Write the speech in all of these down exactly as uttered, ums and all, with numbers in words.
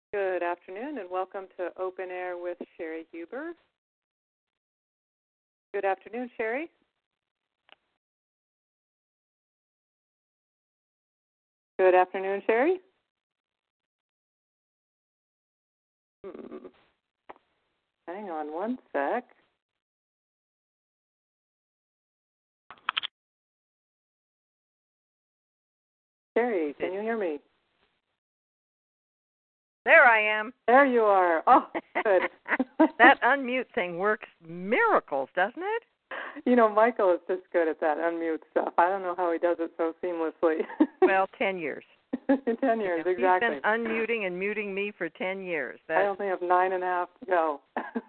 Good afternoon and welcome to Open Air with Sherry Huber. Good afternoon, Sherry. Good afternoon, Sherry. Hmm. Hang on one sec. Sherry, can you hear me? There I am. There you are. Oh, good. That unmute thing works miracles, doesn't it? You know, Michael is just good at that unmute stuff. I don't know how he does it so seamlessly. Well, ten years. ten years, you know, exactly. He's been unmuting and muting me for ten years. That's... I only have nine and a half to go.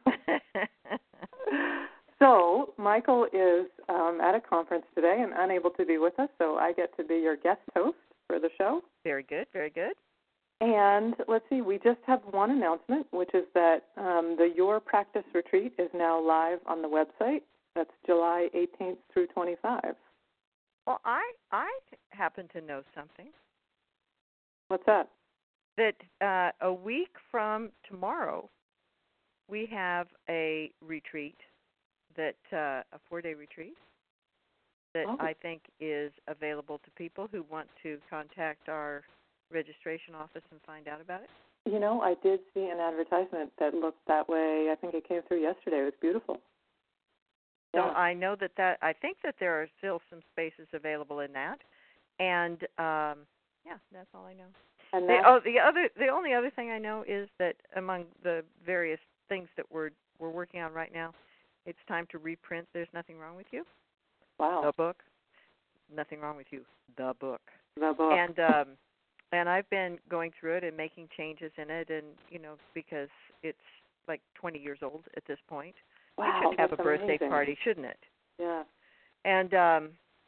So, Michael is um, at a conference today and unable to be with us, so I get to be your guest host for the show. Very good, very good. And let's see, we just have one announcement, which is that um, the Your Practice Retreat is now live on the website. That's July eighteenth through twenty-fifth. Well, I I happen to know something. What's that? That uh, a week from tomorrow, we have a retreat, that uh, a four-day retreat that oh. I think is available to people who want to contact our registration office and find out about it. You know, I did see an advertisement that looked that way. I think it came through yesterday. It was beautiful. So yeah. I know that, that I think that there are still some spaces available in that, and um, yeah, that's all I know. And the, oh, the other, the only other thing I know is that among the various things that we're we're working on right now, it's time to reprint There's Nothing Wrong with You. Wow. The book. Nothing Wrong with You. The book. The book. And um, and I've been going through it and making changes in it, and you know, because it's like twenty years old at this point. Wow, it should have a amazing. birthday party, shouldn't it? Yeah. And um,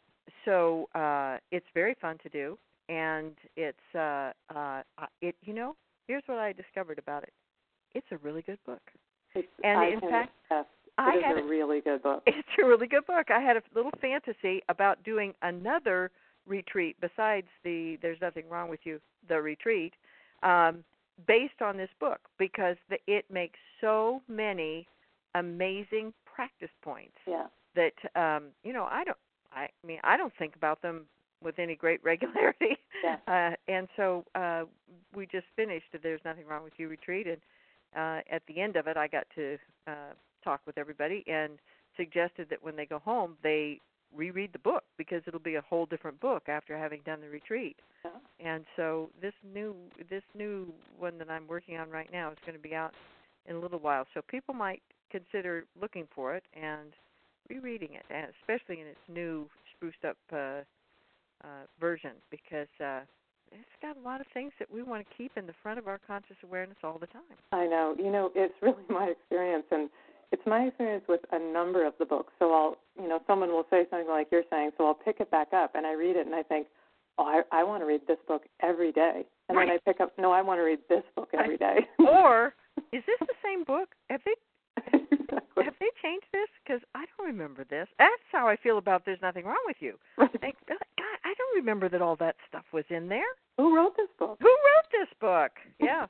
so uh, it's very fun to do, and it's uh, uh, it. You know, here's what I discovered about it. It's a really good book. It's, and I in can fact, attest. It I is had a really good book. It's a really good book. I had a little fantasy about doing another retreat besides the There's Nothing Wrong with You, the retreat, um, based on this book, because the, it makes so many amazing practice points yeah. that um, you know I don't I mean I don't think about them with any great regularity. Yeah. Uh, and so uh, we just finished the There's Nothing Wrong with You retreat, and uh, at the end of it, I got to uh, talk with everybody and suggested that when they go home, they reread the book, because it'll be a whole different book after having done the retreat. Yeah. And so this new this new one that I'm working on right now is going to be out in a little while. So people might consider looking for it and rereading it, and especially in its new spruced up uh, uh, version, because uh, it's got a lot of things that we want to keep in the front of our conscious awareness all the time. I know. You know, it's really my experience, and it's my experience with a number of the books. So I'll, you know, someone will say something like you're saying, so I'll pick it back up, and I read it, and I think, oh, I, I want to read this book every day. And right. then I pick up, no, I want to read this book every day. Or, is this the same book? Have they exactly. have they changed this? Because I don't remember this. That's how I feel about There's Nothing Wrong with You. Right. I think, God, I don't remember that all that stuff was in there. Who wrote this book? Who wrote this book? Yeah.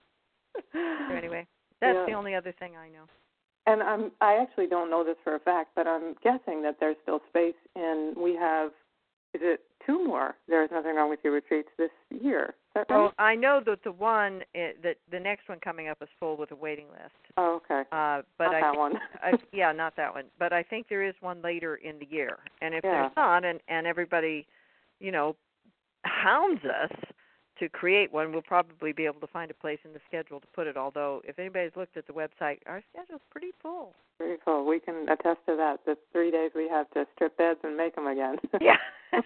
So anyway, that's yeah. the only other thing I know. And I'm, I actually don't know this for a fact, but I'm guessing that there's still space in, we have, is it two more There's Nothing Wrong with You retreats this year? Is that right? Well, I know that the one, that the next one coming up is full with a waiting list. Oh, okay. Uh, but not I that think, one. I, yeah, not that one. But I think there is one later in the year. And if yeah. there's not, and, and everybody, you know, hounds us to create one, we'll probably be able to find a place in the schedule to put it. Although, if anybody's looked at the website, our schedule's pretty full. Pretty full. We can attest to that. The three days we have to strip beds and make them again. yeah.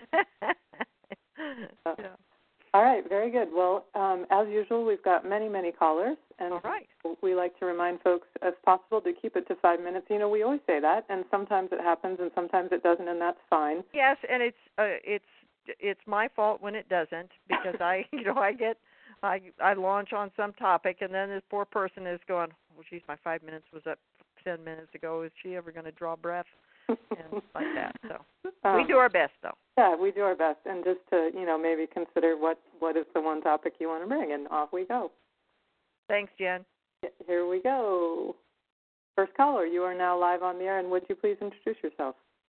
uh, yeah. All right, very good. Well, um, as usual, we've got many, many callers, and all right. we like to remind folks, if possible, to keep it to five minutes. You know, we always say that, and sometimes it happens, and sometimes it doesn't, and that's fine. Yes, and it's uh, it's it's my fault when it doesn't, because I, you know, I get, I I launch on some topic, and then this poor person is going, oh, geez, my five minutes was up ten minutes ago. Is she ever going to draw breath? And like that. So um, we do our best, though. Yeah, we do our best, and just to, you know, maybe consider what what is the one topic you want to bring, and off we go. Thanks, Jen. Here we go. First caller, you are now live on the air, and would you please introduce yourself?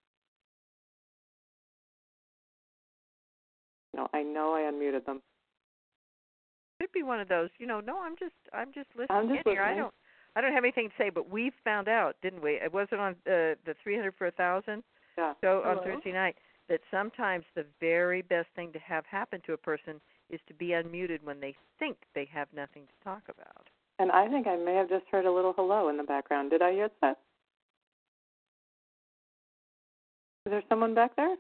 No, I know I unmuted them. Could be one of those, you know, no, I'm just I'm just listening I'm just in here. listening. I don't I don't have anything to say, but we found out, didn't we? It wasn't on uh, the three hundred for a thousand Yeah. show on Hello. Thursday night that sometimes the very best thing to have happen to a person is to be unmuted when they think they have nothing to talk about. And I think I may have just heard a little hello in the background. Did I hear that? Is there someone back there?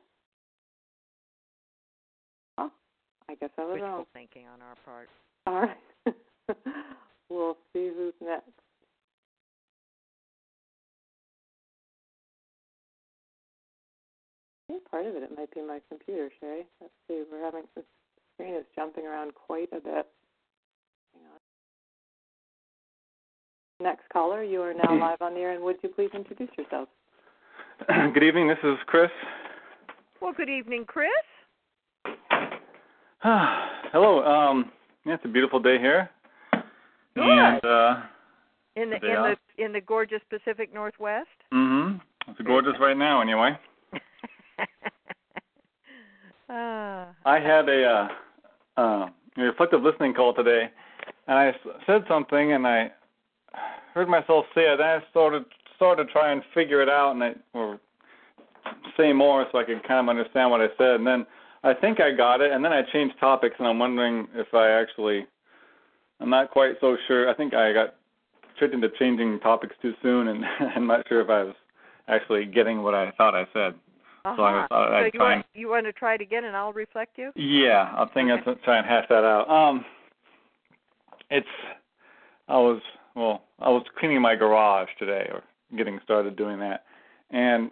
Oh, I guess I was Wishful wrong. thinking on our part. All right. We'll see who's next. I think part of it, it might be my computer, Sherry. Let's see. We're having the screen is jumping around quite a bit. Hang on. Next caller, you are now live on the air, and would you please introduce yourself? Good evening. This is Chris. Well, good evening, Chris. Hello. Um, yeah, it's a beautiful day here. Good. And uh, in the the in off. the in the gorgeous Pacific Northwest. Mm-hmm. It's gorgeous right now, anyway. uh, I had a, uh, uh, a reflective listening call today, and I said something, and I heard myself say it. And I started started to try and figure it out, and I or say more so I could kind of understand what I said, and then I think I got it, and then I changed topics, and I'm wondering if I actually, I'm not quite so sure. I think I got tricked into changing topics too soon, and I'm not sure if I was actually getting what I thought I said. uh-huh. So I thought I'd so you try want and, you want to try it again, and I'll reflect you. yeah, I think Okay. I'll try and hash that out. Um, it's, I was, well, I was cleaning my garage today, or getting started doing that, and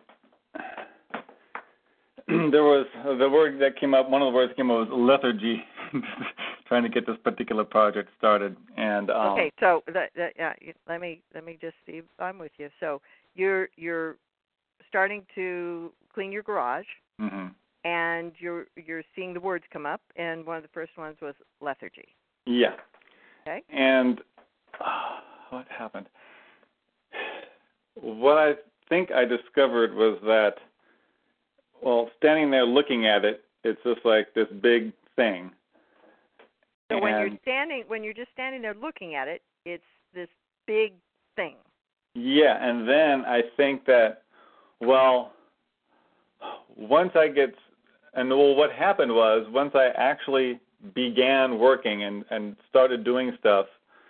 there was the word that came up. One of the words that came up was lethargy. Trying to get this particular project started, and um, okay, so that, that, yeah, you- let me let me just see if I'm with you. So you're you're starting to clean your garage, mm-hmm. and you're you're seeing the words come up, and one of the first ones was lethargy. Yeah. Okay. And uh, what happened? What I think I discovered was that, well, standing there looking at it, it's just like this big thing. So and when you're standing, when you're just standing there looking at it, it's this big thing. Yeah, and then I think that, well, once I get, and well, what happened was once I actually began working and, and started doing stuff,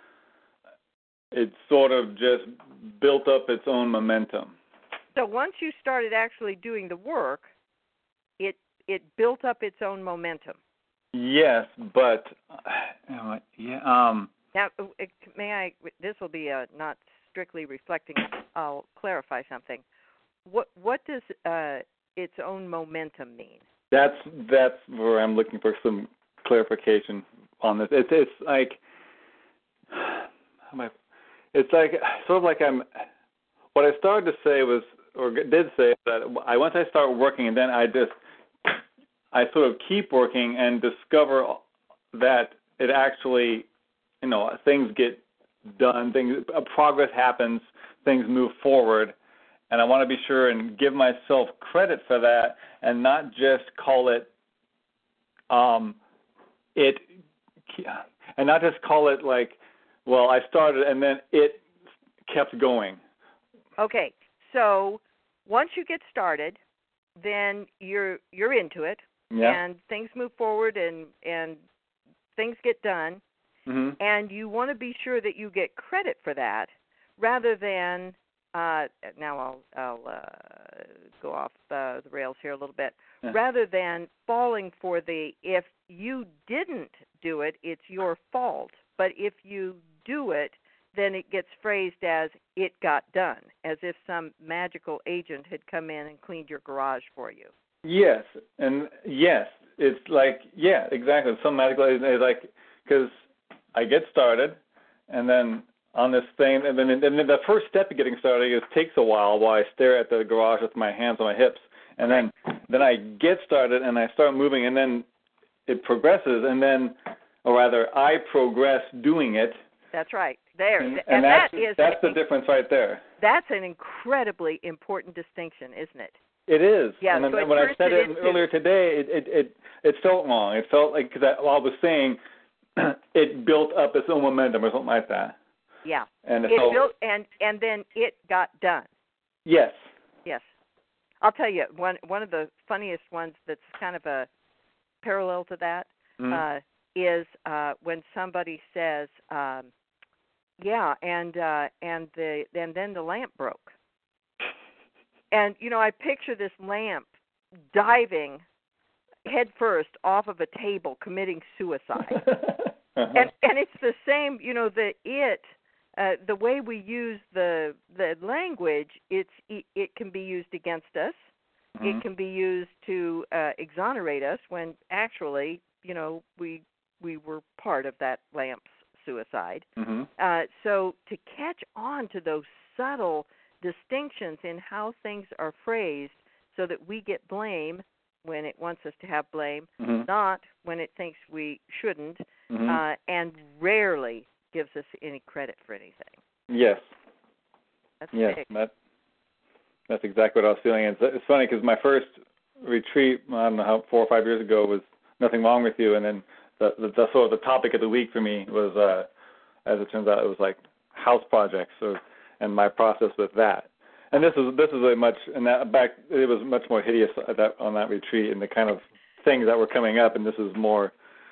it sort of just built up its own momentum. So once you started actually doing the work, it it built up its own momentum. Yes, but you know, yeah. Um, Now, may I? This will be a not strictly reflecting. I'll clarify something. What what does uh, its own momentum mean? That's that's where I'm looking for some clarification on this. It's it's like, how am I, it's like sort of like I'm. What I started to say was, or did say, that I once I start working, and then I just I sort of keep working and discover that it actually, you know, things get done, things progress happens, things move forward, and I want to be sure and give myself credit for that, and not just call it um, it, and not just call it like, well, I started and then it kept going. Okay, so once you get started, then you're you're into it, Yeah. and things move forward, and and things get done, Mm-hmm. and you want to be sure that you get credit for that, rather than uh, now I'll I'll uh, go off uh, the rails here a little bit. Yeah. Rather than falling for the if you didn't do it, it's your fault. But if you do it, then it gets phrased as it got done, as if some magical agent had come in and cleaned your garage for you. Yes, and yes, it's like, yeah, exactly. Some magical, it's like, because I get started, and then on this thing, and then, and then the first step of getting started is takes a while while I stare at the garage with my hands on my hips, and then then I get started and I start moving, and then it progresses, and then, or rather, I progress doing it, That's right. There. And, and, and that's, that is that's the an, difference right there. That's an incredibly important distinction, isn't it? It is. Yeah, and then, so when I said it, it earlier today, it, it, it, it felt wrong. It felt like, because I, well, I was saying it built up its own momentum or something like that. Yeah. And it, it felt, built, and, and then it got done. Yes. Yes. I'll tell you, one one of the funniest ones that's kind of a parallel to that mm-hmm. uh, is uh, when somebody says, um, yeah, and uh, and the and then the lamp broke. And, you know, I picture this lamp diving head first off of a table, committing suicide. uh-huh. And and it's the same, you know, the it, uh, the way we use the the language, it's it, it can be used against us. Mm-hmm. It can be used to uh, exonerate us when actually, you know, we we were part of that lamp's suicide. Mm-hmm. Uh, so to catch on to those subtle distinctions in how things are phrased so that we get blame when it wants us to have blame, mm-hmm. not when it thinks we shouldn't, mm-hmm. uh, and rarely gives us any credit for anything. Yes. That's yes, big. That, that's exactly what I was feeling. It's, it's funny because my first retreat, I don't know, how, four or five years ago, was Nothing Wrong With You, and then the, the, the sort of the topic of the week for me was, uh, as it turns out, it was like house projects, or and my process with that. And this is this is a much and that back it was much more hideous at that, on that retreat, and the kind of things that were coming up, and this is more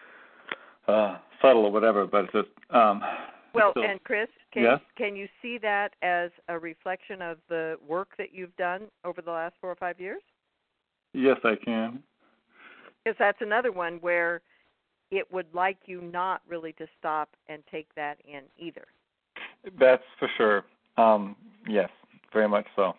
uh, subtle or whatever. But it's just um, well. Still, and Chris, can yes? can you see that as a reflection of the work that you've done over the last four or five years? Yes, I can. Because that's another one where it would like you not really to stop and take that in either. That's for sure. Um, yes, very much so.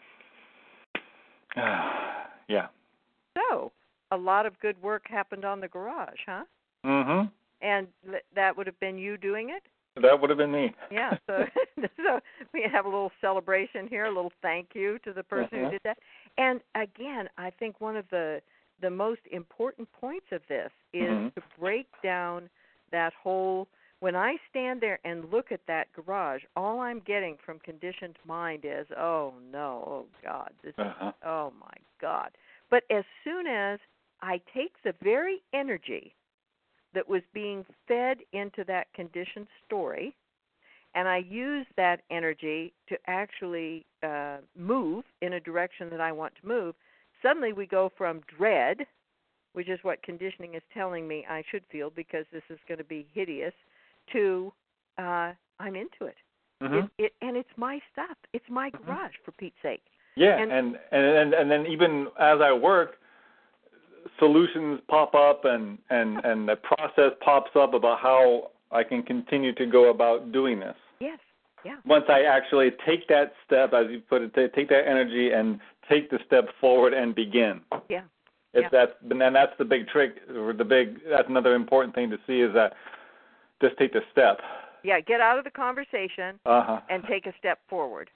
Yeah. So, a lot of good work happened on the garage, huh? Mm-hmm. And th- that would have been you doing it? That would have been me. Yeah, so, so we have a little celebration here, a little thank you to the person uh-huh. who did that. And again, I think one of the the most important points of this is mm-hmm. to break down that whole, when I stand there and look at that garage, all I'm getting from conditioned mind is, oh, no, oh, God, this uh-huh. is, oh, my God. But as soon as I take the very energy that was being fed into that conditioned story, and I use that energy to actually uh, move in a direction that I want to move, suddenly we go from dread, which is what conditioning is telling me I should feel because this is going to be hideous, to uh, I'm into it. Mm-hmm. it, it. And it's my stuff. It's my garage, mm-hmm. for Pete's sake. Yeah, and, and, and, and then even as I work, solutions pop up and, and, and the process pops up about how I can continue to go about doing this. Yes, yeah. Once I actually take that step, as you put it, take that energy and take the step forward and begin. Yeah. It's yeah. that, and then that's the big trick, or the big, that's another important thing to see is that just take the step. Yeah, get out of the conversation uh-huh. and take a step forward.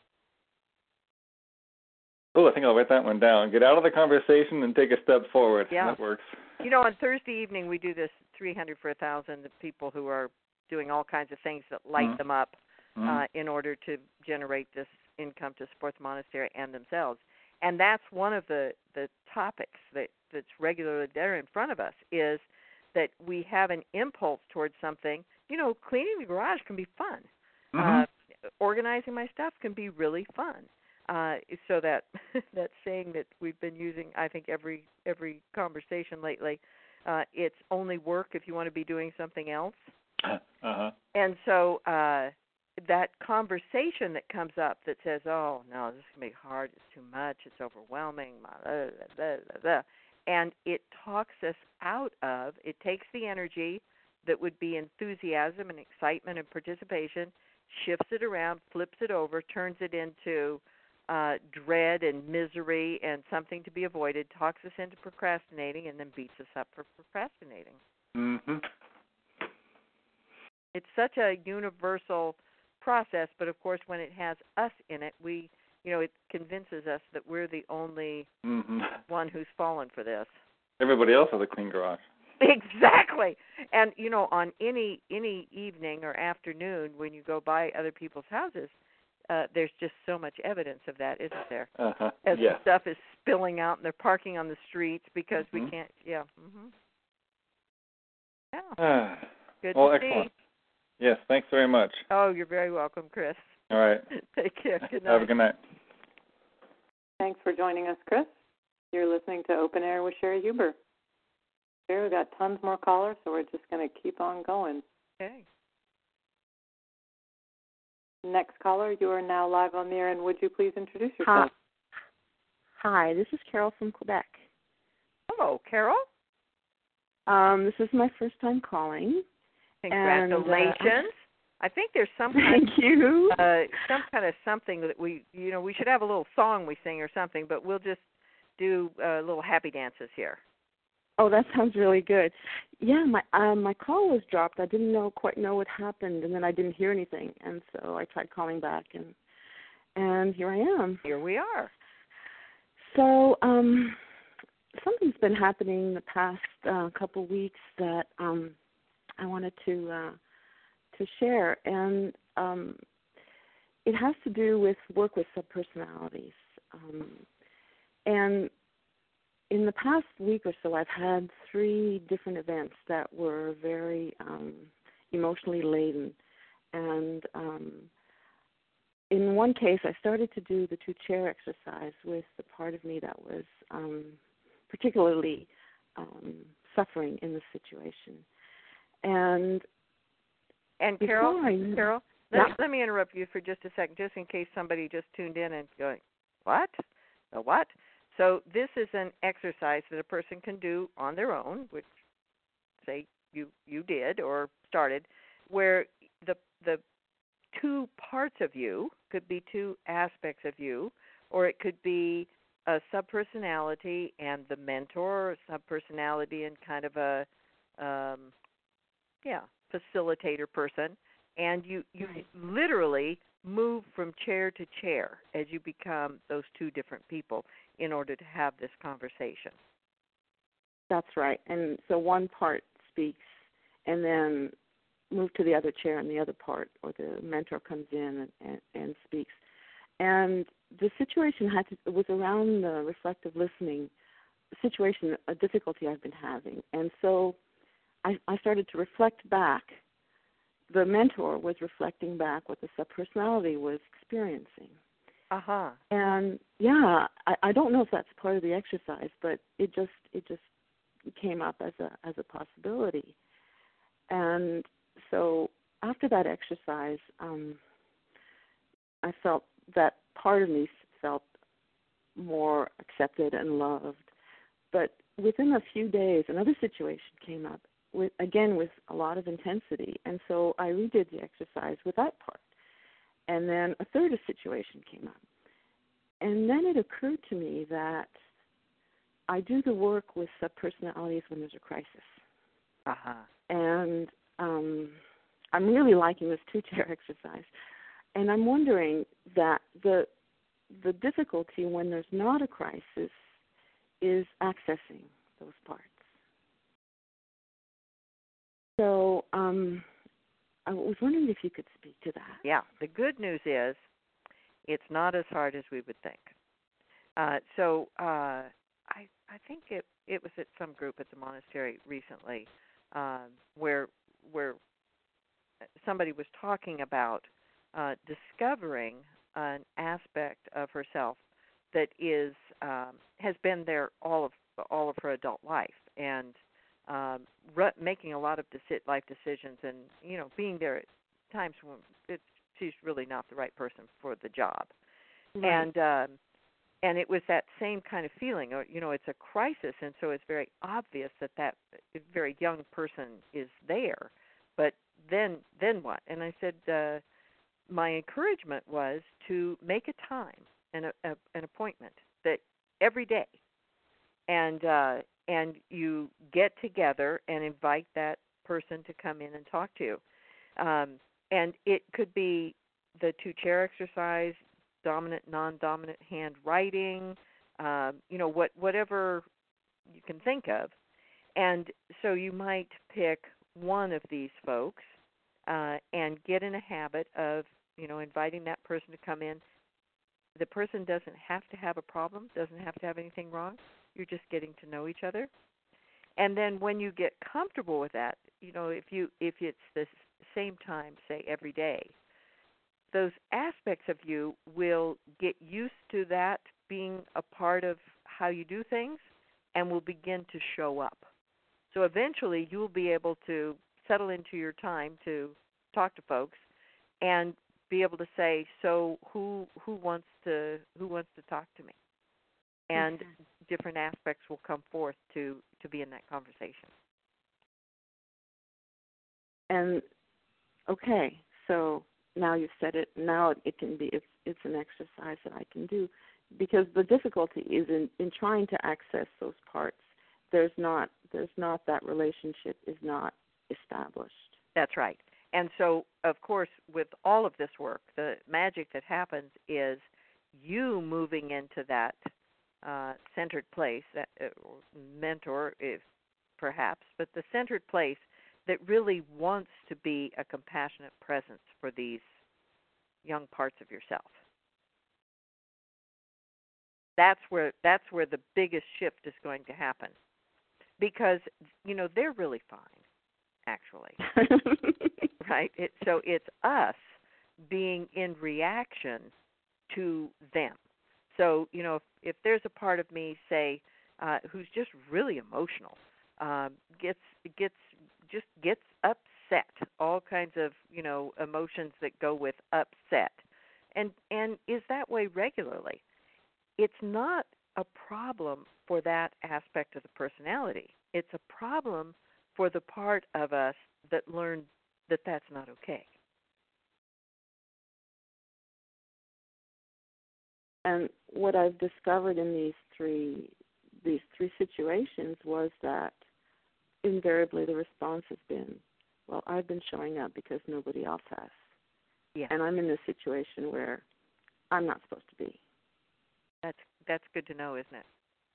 Oh, I think I'll write that one down. Get out of the conversation and take a step forward. Yeah. That works. You know, on Thursday evening we do this three hundred for one thousand, the people who are doing all kinds of things that light mm-hmm. them up mm-hmm. uh, in order to generate this income to support the monastery and themselves. And that's one of the, the topics that, that's regularly there in front of us, is that we have an impulse towards something. You know, cleaning the garage can be fun. Mm-hmm. Uh, organizing my stuff can be really fun. Uh, so that that saying that we've been using, I think, every every conversation lately, uh, it's only work if you want to be doing something else. Uh-huh. And so uh, that conversation that comes up that says, oh, no, this is going to be hard, it's too much, it's overwhelming, blah, blah, blah, blah, blah. And it talks us out of, it takes the energy that would be enthusiasm and excitement and participation, shifts it around, flips it over, turns it into uh, dread and misery and something to be avoided, talks us into procrastinating, and then beats us up for procrastinating. Mm-hmm. It's such a universal process, but of course when it has us in it, we, you know, it convinces us that we're the only mm-hmm. one who's fallen for this. Everybody else has a clean garage. Exactly. And you know, on any any evening or afternoon when you go by other people's houses, uh, there's just so much evidence of that, isn't there? Uh-huh. As Yes. the stuff is spilling out and they're parking on the streets because Mhm. we can't. Yeah. Mhm. Yeah. Ah. Good Well, to excellent. see. Yes, thanks very much. Oh, you're very welcome, Chris. All right. Take care. Good night. Have a good night. Thanks for joining us, Chris. You're listening to Open Air with Sherry Huber. Sherry, we've got tons more callers, so we're just going to keep on going. Okay. Next caller, you are now live on the air, and would you please introduce yourself? Hi, Hi, this is Carol from Quebec. Hello, Carol. Um, this is my first time calling. Congratulations. And, uh, I think there's some kind thank you. Of, uh, some kind of something that we, you know, we should have a little song we sing or something, but we'll just do uh, little happy dances here. Oh, that sounds really good. Yeah, my um, my call was dropped. I didn't know quite know what happened, and then I didn't hear anything, and so I tried calling back, and and here I am. Here we are. So um, something's been happening the past uh, couple weeks that um, I wanted to uh, to share, and um, it has to do with work with subpersonalities. Um, and in the past week or so, I've had three different events that were very um, emotionally laden. And um, in one case, I started to do the two-chair exercise with the part of me that was um, particularly um, suffering in the situation. And And Carol, I, Carol, yeah. let, let me interrupt you for just a second, just in case somebody just tuned in and going, what? The what? So this is an exercise that a person can do on their own, which, say, you you did or started, where the the two parts of you could be two aspects of you, or it could be a subpersonality and the mentor, or subpersonality and kind of a, um, yeah, facilitator person, and you, you Right. literally move from chair to chair as you become those two different people in order to have this conversation. That's right. And so one part speaks and then move to the other chair and the other part, or the mentor comes in and, and, and speaks. And the situation had to, it was around the reflective listening situation, a difficulty I've been having. And so I, I started to reflect back. The mentor was reflecting back what the subpersonality was experiencing. Uh-huh. And yeah, I, I don't know if that's part of the exercise, but it just it just came up as a as a possibility. And so after that exercise, um, I felt that part of me felt more accepted and loved. But within a few days, another situation came up, with again with a lot of intensity, and so I redid the exercise with that part. And then a third situation came up. And then it occurred to me that I do the work with subpersonalities when there's a crisis. Uh-huh. And um, I'm really liking this two-chair exercise. And I'm wondering that the the difficulty when there's not a crisis is accessing those parts. So um, I was wondering if you could speak to that. Yeah. The good news is it's not as hard as we would think. Uh, so uh, I I think it, it was at some group at the monastery recently um, where where somebody was talking about uh, discovering an aspect of herself that is um, has been there all of all of her adult life, and um, re- making a lot of deci- life decisions, and you know being there at times when it's, she's really not the right person for the job. Right. And um, and it was that same kind of feeling, or you know, it's a crisis, and so it's very obvious that that very young person is there. But then, then what? And I said, uh, my encouragement was to make a time and a, a, an appointment that every day, and uh, and you get together and invite that person to come in and talk to you. Um, and it could be the two-chair exercise, dominant, non-dominant hand writing, um, you know, what whatever you can think of. And so you might pick one of these folks uh, and get in a habit of, you know, inviting that person to come in. The person doesn't have to have a problem, doesn't have to have anything wrong. You're just getting to know each other. And then when you get comfortable with that, you know, if you if it's the same time, say every day, those aspects of you will get used to that being a part of how you do things and will begin to show up. So eventually you'll be able to settle into your time to talk to folks and be able to say, so who who wants to who wants to talk to me? And okay. Different aspects will come forth to, to be in that conversation. And okay, so now you've said it. Now it can be it's it's an exercise that I can do, because the difficulty is in, in trying to access those parts. There's not there's not that relationship is not established. That's right. And so, of course, with all of this work, the magic that happens is you moving into that uh, centered place, that uh, mentor, if perhaps, but the centered place that really wants to be a compassionate presence for these young parts of yourself. That's where that's where the biggest shift is going to happen, because you know they're really fine, actually, right? It, so it's us being in reaction to them. So you know, if, if there's a part of me, say, uh, who's just really emotional, uh, gets gets just gets upset, all kinds of you know emotions that go with upset, and and is that way regularly. It's not a problem for that aspect of the personality. It's a problem for the part of us that learned that that's not okay. And what I've discovered in these three these three situations was that invariably the response has been, well, I've been showing up because nobody else has. Yeah. And I'm in this situation where I'm not supposed to be. That's that's good to know, isn't it?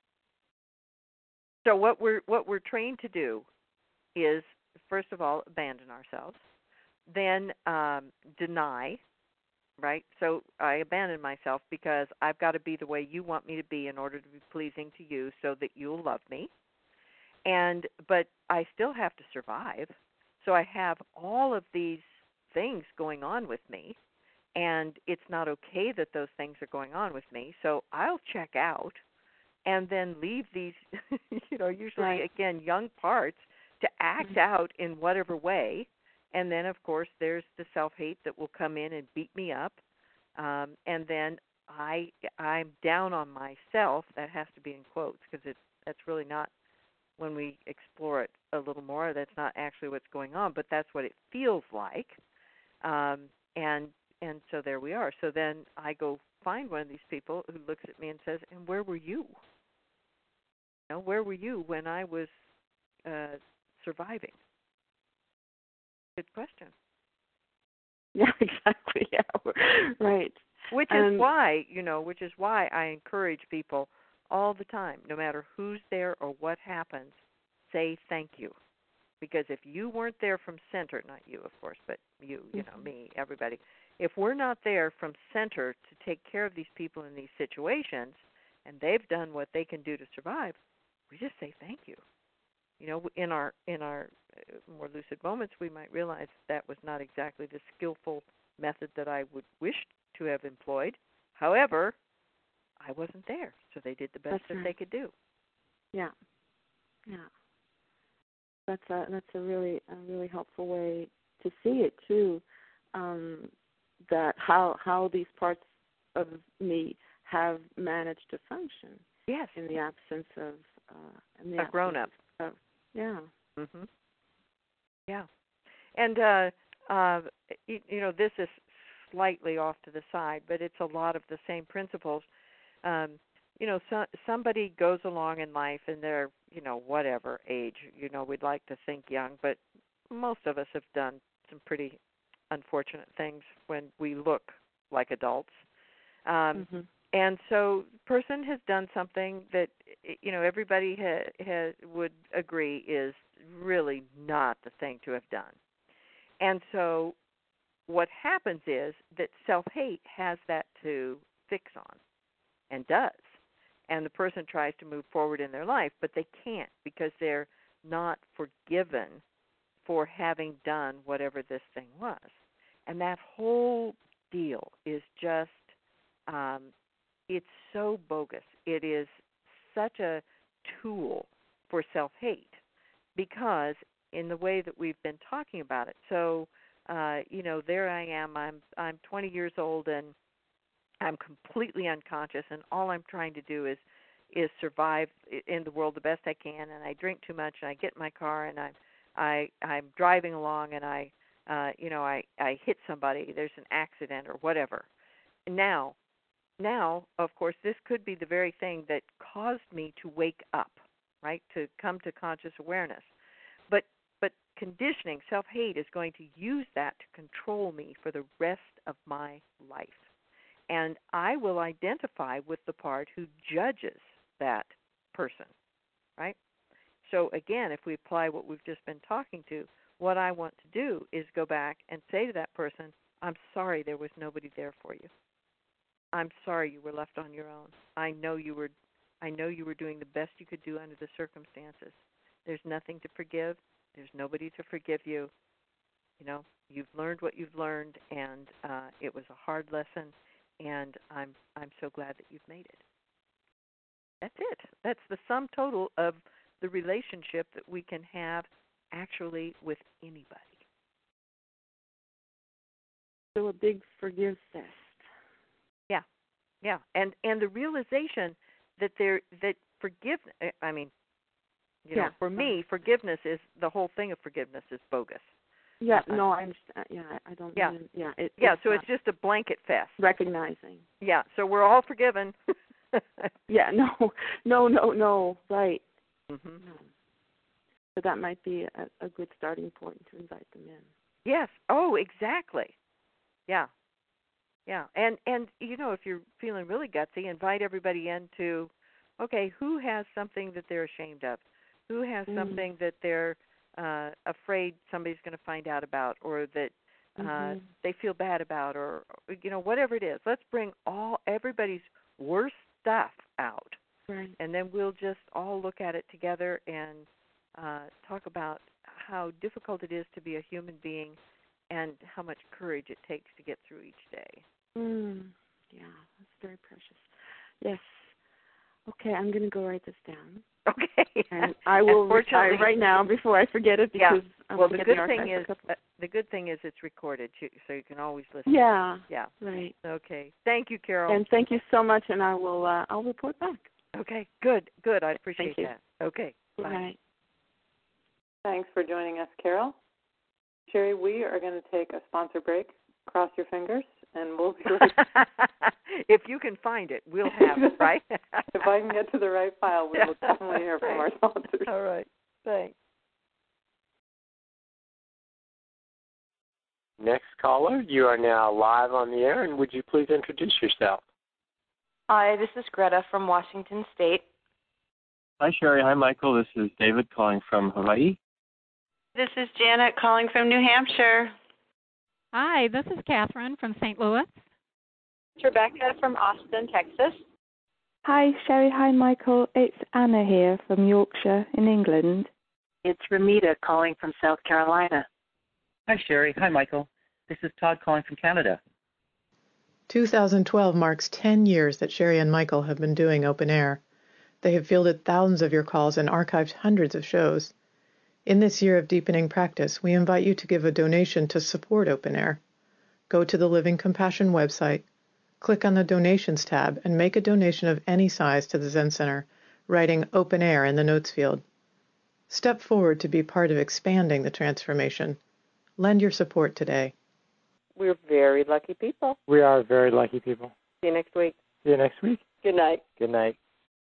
So what we're what we're trained to do is, first of all, abandon ourselves, then um, deny, right? So I abandon myself because I've got to be the way you want me to be in order to be pleasing to you, so that you'll love me. And but I still have to survive. So I have all of these things going on with me. And it's not okay that those things are going on with me. So I'll check out and then leave these, you know, usually, right. again, young parts to act mm-hmm. out in whatever way. And then, of course, there's the self-hate that will come in and beat me up. Um, and then I, I'm down on myself. That has to be in quotes, because it's, that's really not, when we explore it a little more, that's not actually what's going on, but that's what it feels like. Um, and And so there we are. So then I go find one of these people who looks at me and says, and where were you? You know, where were you when I was uh, surviving? Good question. Yeah, exactly. Yeah, right. Which um, is why, you know, which is why I encourage people all the time, no matter who's there or what happens, say thank you. Because if you weren't there from center, not you, of course, but you, you know, me, everybody, if we're not there from center to take care of these people in these situations, and they've done what they can do to survive, we just say thank you. You know, in our in our more lucid moments, we might realize that was not exactly the skillful method that I would wish to have employed. However, I wasn't there, so they did the best That's that right. they could do. Yeah, yeah. That's a that's a really a really helpful way to see it too. Um, that how how these parts of me have managed to function. Yes. In the absence of uh, in the a absence grown up. Of, yeah. Mhm. Yeah. And uh, uh, you, you know, this is slightly off to the side, but it's a lot of the same principles. Um, you know, so, somebody goes along in life and they're, you know, whatever age. You know, we'd like to think young, but most of us have done some pretty unfortunate things when we look like adults. Um, mm-hmm. and so the person has done something that, you know, everybody ha, ha, would agree is really not the thing to have done. And so what happens is that self-hate has that to fix on, and does. And the person tries to move forward in their life, but they can't because they're not forgiven for having done whatever this thing was. And that whole deal is just, um, it's so bogus. It is such a tool for self-hate because in the way that we've been talking about it. So, uh, you know, there I am. I'm I'm twenty years old and I'm completely unconscious, and all I'm trying to do is is survive in the world the best I can. And I drink too much, and I get in my car, and I'm I I'm driving along, and I uh, you know I I hit somebody. There's an accident or whatever. Now, now of course, this could be the very thing that caused me to wake up, right? To come to conscious awareness. But but conditioning, self-hate, is going to use that to control me for the rest of my life. And I will identify with the part who judges that person, right? So again, if we apply what we've just been talking to, what I want to do is go back and say to that person, I'm sorry there was nobody there for you. I'm sorry you were left on your own. I know you were I know you were doing the best you could do under the circumstances. There's nothing to forgive. There's nobody to forgive you. You know, you've learned what you've learned, and uh, it was a hard lesson. And I'm I'm so glad that you've made it. That's it. That's the sum total of the relationship that we can have actually with anybody. So a big forgive fest. Yeah, yeah, and and the realization that there that forgiveness. I mean, you know, yeah. for me, forgiveness is the whole thing of forgiveness is bogus. Yeah, no, I understand. Yeah, I don't. Yeah, mean, yeah, it, yeah. it's So it's just a blanket fest. Recognizing. Yeah. So we're all forgiven. yeah. No. No. No. No. Right. Mm-hmm. No. So that might be a, a good starting point to invite them in. Yes. Oh, exactly. Yeah. Yeah. And and you know, if you're feeling really gutsy, invite everybody in to, okay, who has something that they're ashamed of? Who has mm. something that they're Uh, afraid somebody's going to find out about, or that uh, mm-hmm. they feel bad about, or you know, whatever it is. Let's bring all everybody's worst stuff out, right. And then we'll just all look at it together and uh, talk about how difficult it is to be a human being, and how much courage it takes to get through each day. Mm. Yeah, that's very precious. Yes. Okay, I'm going to go write this down. Okay. And I will retire right now before I forget it because yeah. I'm well, the good the thing is uh, the good thing is it's recorded, so you can always listen. Yeah. Yeah. Right. Okay. Thank you, Carol. And thank you so much, and I will uh, I'll report back. Okay. Good. Good. I appreciate thank you. that. Okay. Bye. Right. Thanks for joining us, Carol. Sherry, we are going to take a sponsor break. Cross your fingers, and we'll be right. If you can find it, we'll have it, right? If I can get to the right file, we will definitely hear from our sponsors. All right. Thanks. Next caller, you are now live on the air, and would you please introduce yourself? Hi, this is Greta from Washington State. Hi, Sherry. Hi, Michael. This is David calling from Hawaii. This is Janet calling from New Hampshire. Hi, this is Catherine from Saint Louis. It's Rebecca from Austin, Texas. Hi, Sherry. Hi, Michael. It's Anna here from Yorkshire in England. It's Ramita calling from South Carolina. Hi, Sherry. Hi, Michael. This is Todd calling from Canada. two thousand twelve marks ten years that Sherry and Michael have been doing Open Air. They have fielded thousands of your calls and archived hundreds of shows. In this year of deepening practice, we invite you to give a donation to support Open Air. Go to the Living Compassion website, click on the Donations tab, and make a donation of any size to the Zen Center, writing Open Air in the notes field. Step forward to be part of expanding the transformation. Lend your support today. We're very lucky people. We are very lucky people. See you next week. See you next week. Good night. Good night.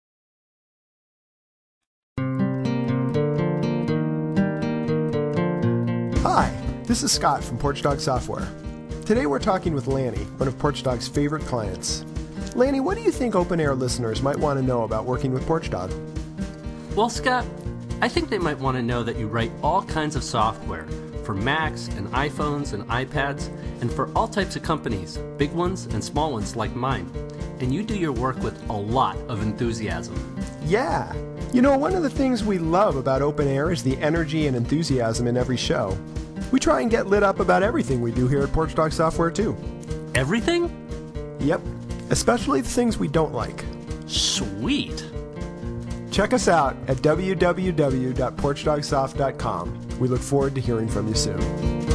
Hi, this is Scott from Porch Dog Software. Today we're talking with Lanny, one of Porch Dog's favorite clients. Laney, what do you think Open Air listeners might want to know about working with Porch Dog? Well, Scott, I think they might want to know that you write all kinds of software for Macs and iPhones and iPads and for all types of companies, big ones and small ones like mine. And you do your work with a lot of enthusiasm. Yeah. You know, one of the things we love about Open Air is the energy and enthusiasm in every show. We try and get lit up about everything we do here at Porch Dog Software, too. Everything? Yep. Especially the things we don't like. Sweet. Check us out at w w w dot porch dog soft dot com. We look forward to hearing from you soon.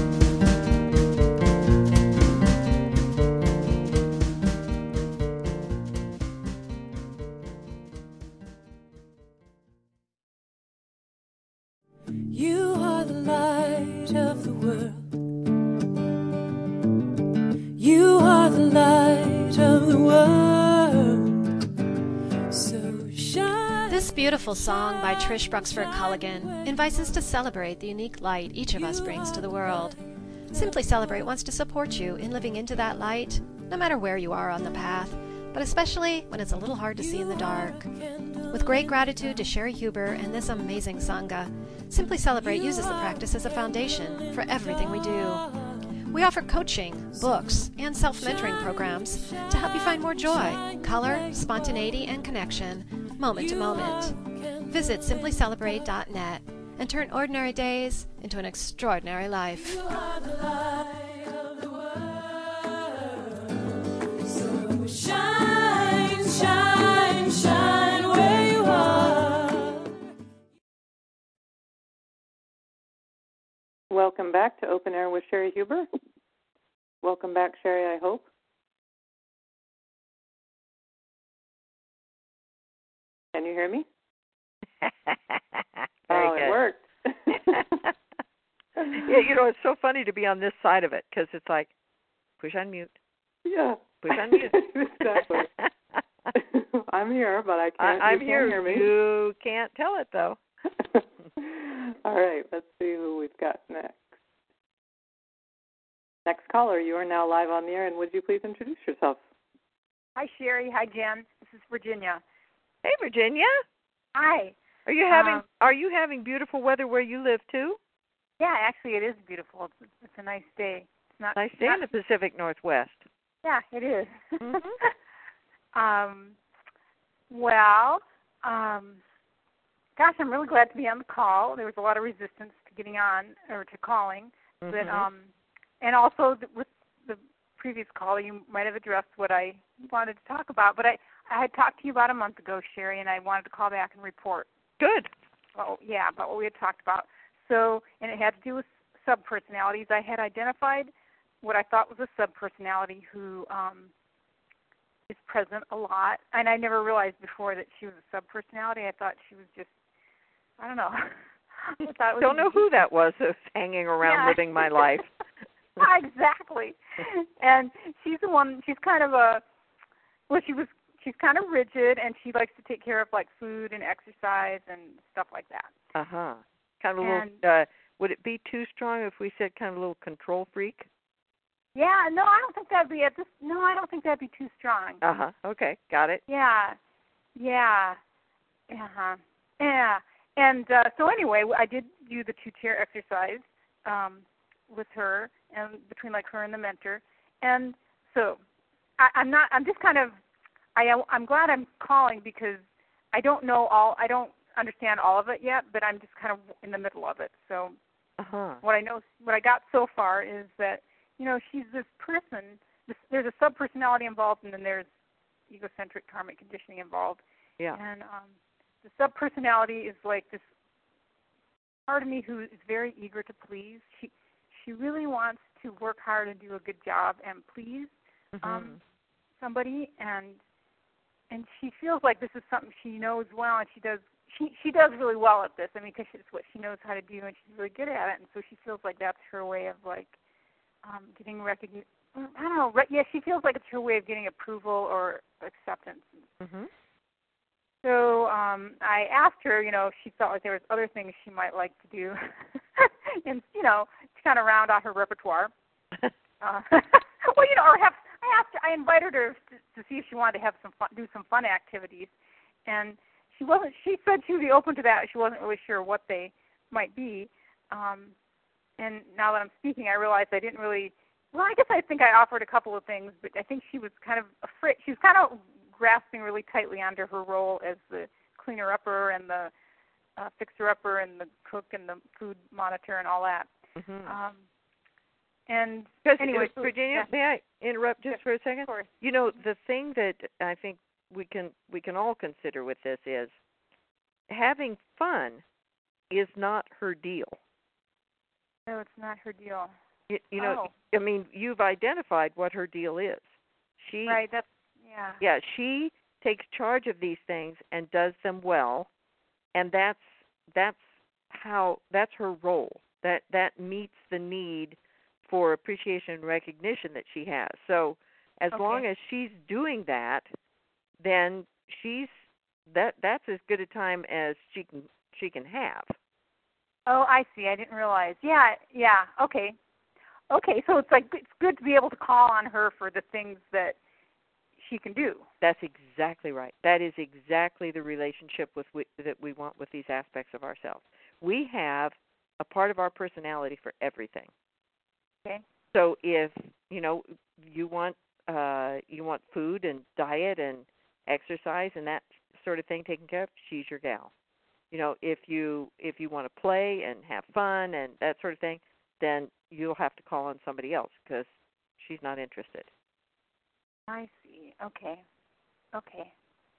You are the light of the world. You are the light of the world. So shine. This beautiful song by Trish Bruxford Culligan invites us to celebrate the unique light each of us brings to the world. Simply Celebrate wants to support you in living into that light, no matter where you are on the path, but especially when it's a little hard to see in the dark. With great gratitude to Sherry Huber and this amazing Sangha, Simply Celebrate uses the practice as a foundation for everything we do. We offer coaching, books, and self-mentoring programs to help you find more joy, color, spontaneity, and connection, moment to moment. Visit simply celebrate dot net and turn ordinary days into an extraordinary life. You are the light of the world. So shine, shine, shine where you are. Welcome back to Open Air with Sherry Huber. Welcome back, Sherry, I hope. Can you hear me? Very oh, good. It worked. Yeah, you know, it's so funny to be on this side of it because it's like, push on mute. Yeah. Push on mute. Exactly. I'm here, but I can't. I, I'm you here. Can't hear me. You can't tell it, though. All right, let's see who we've got next. Next caller, you are now live on the air, and would you please introduce yourself? Hi, Sherry. Hi, Jen. This is Virginia. Hey, Virginia. Hi. Are you having um, Are you having beautiful weather where you live too? Yeah, actually, it is beautiful. It's, it's a nice day. It's not nice day not, in the Pacific Northwest. Yeah, it is. Mm-hmm. um, well, um, gosh, I'm really glad to be on the call. There was a lot of resistance to getting on or to calling, mm-hmm. but um, and also th- with the previous caller, you might have addressed what I wanted to talk about. But I, I had talked to you about a month ago, Sherry, and I wanted to call back and report. Good. Well, yeah, about what we had talked about. So, and it had to do with subpersonalities. I had identified what I thought was a subpersonality who um, is present a lot, and I never realized before that she was a subpersonality. I thought she was just, I don't know. I thought it was don't know who that was that was hanging around yeah. living my life. Exactly. And she's the one, she's kind of a, well, she was, she's kind of rigid, and she likes to take care of, like, food and exercise and stuff like that. Uh-huh. Kind of a and, little, uh, would it be too strong if we said kind of a little control freak? Yeah, no, I don't think that'd be, at this, no, I don't think that'd be too strong. Uh-huh. Okay, got it. Yeah. Yeah. Uh-huh. Yeah. And uh, so anyway, I did do the two-chair exercise um, with her, and between like her and the mentor. And so I, I'm not. I'm just kind of. I I'm glad I'm calling because I don't know all. I don't understand all of it yet, but I'm just kind of in the middle of it. So uh-huh. what I know, what I got so far is that you know she's this person. This, there's a subpersonality involved, and then there's egocentric karmic conditioning involved. Yeah. And um, the subpersonality is like this part of me who is very eager to please. She she really wants to work hard and do a good job and please mm-hmm. um, somebody, and and she feels like this is something she knows well, and she does she she does really well at this. I mean, because it's what she knows how to do, and she's really good at it, and so she feels like that's her way of like um, getting recognition. I don't know. Re- yeah, she feels like it's her way of getting approval or acceptance. Mm-hmm. So um, I asked her, you know, if she felt like there was other things she might like to do, and you know, to kind of round out her repertoire. uh, well, you know, or have I I asked her, I invited her to, to see if she wanted to have some fun, do some fun activities, and she wasn't. She said she would be open to that. She wasn't really sure what they might be. Um, and now that I'm speaking, I realize I didn't really. Well, I guess I think I offered a couple of things, but I think she was kind of afraid. She was kind of grasping really tightly onto her role as the cleaner-upper and the uh, fixer-upper and the cook and the food monitor and all that. Mm-hmm. Um, and Because anyway, Virginia, yeah. may I interrupt just Yes, for a second? of course. You know, the thing that I think we can we can all consider with this is having fun is not her deal. No, it's not her deal. You, you know, oh. I mean, you've identified what her deal is. She, right. That's yeah. Yeah, she takes charge of these things and does them well, and that's that's how that's her role. That that meets the need for appreciation and recognition that she has. So as okay. long as she's doing that, then she's that that's as good a time as she can she can have. Oh, I see. I didn't realize. Yeah, yeah. Okay. Okay, so it's like it's good to be able to call on her for the things that she can do. That's exactly right. That is exactly the relationship with we, that we want with these aspects of ourselves. We have a part of our personality for everything. Okay. So if, you know, you want uh, you want food and diet and exercise and that sort of thing taken care of, she's your gal. You know, if you if you want to play and have fun and that sort of thing, then you'll have to call on somebody else because she's not interested. I see. Okay. Okay.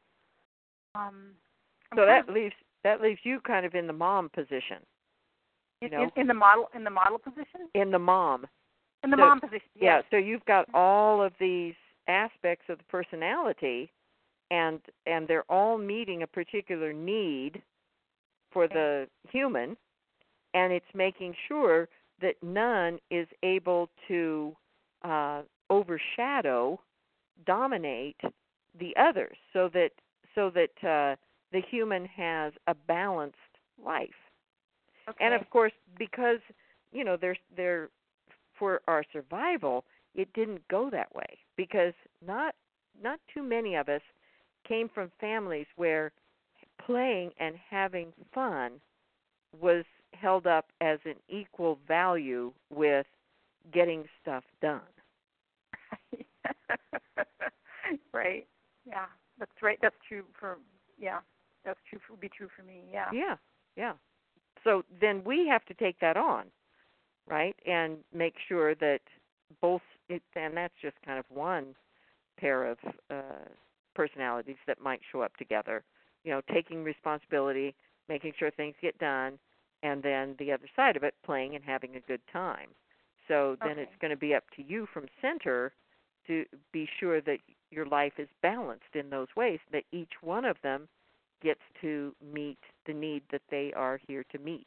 Um. So that leaves that leaves you kind of in the mom position. You in, know, in, in the model in the model position. In the mom. In the so, mom position. Yes. Yeah. So you've got all of these aspects of the personality, and and they're all meeting a particular need for okay. the human, and it's making sure that none is able to uh, overshadow, dominate the others, so that so that uh, the human has a balanced life. Okay. And of course, because you know, they're they're for our survival, it didn't go that way because not not too many of us came from families where playing and having fun was held up as an equal value with getting stuff done. Right. Yeah. That's right. That's true for yeah. That's true for, would be true for me. Yeah. Yeah. Yeah. So then we have to take that on, right? And make sure that both it, and that's just kind of one pair of uh, personalities that might show up together. You know, taking responsibility, making sure things get done, and then the other side of it, playing and having a good time. So then okay. it's going to be up to you from center to be sure that your life is balanced in those ways, that each one of them gets to meet the need that they are here to meet.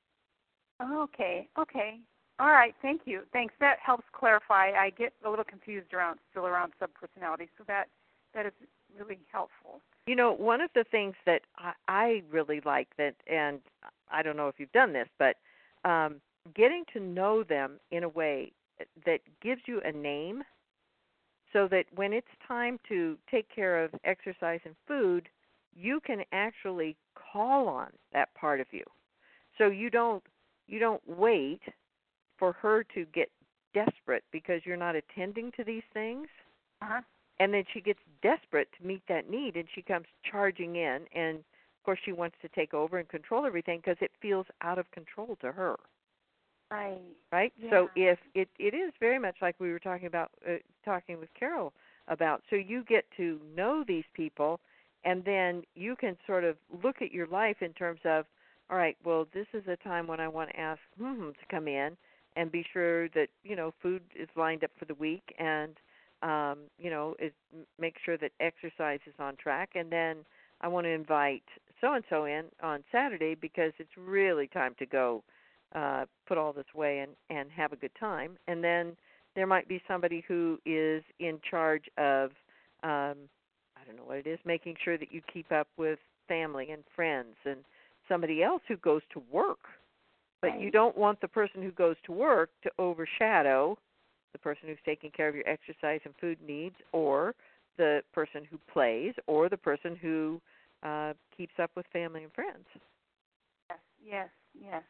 Okay, okay. All right, thank you. Thanks. That helps clarify. I get a little confused around still around subpersonality, so that that is really helpful. You know, one of the things that I, I really like that, and I don't know if you've done this, but um, getting to know them in a way that gives you a name so that when it's time to take care of exercise and food, you can actually call on that part of you. So you don't you don't wait for her to get desperate because you're not attending to these things. Uh-huh. And then she gets desperate to meet that need, and she comes charging in, and of course she wants to take over and control everything because it feels out of control to her. Right. Right. Yeah. So if it it is very much like we were talking about uh, talking with Carol about. So you get to know these people, and then you can sort of look at your life in terms of, all right, well, this is a time when I want to ask hmm to come in and be sure that you know food is lined up for the week, and um, you know is make sure that exercise is on track, and then I want to invite so and so in on Saturday because it's really time to go. Uh, put all this away and, and have a good time. And then there might be somebody who is in charge of, um, I don't know what it is, making sure that you keep up with family and friends, and somebody else who goes to work. But right. you don't want the person who goes to work to overshadow the person who's taking care of your exercise and food needs, or the person who plays, or the person who uh, keeps up with family and friends. Yes, yes, yes.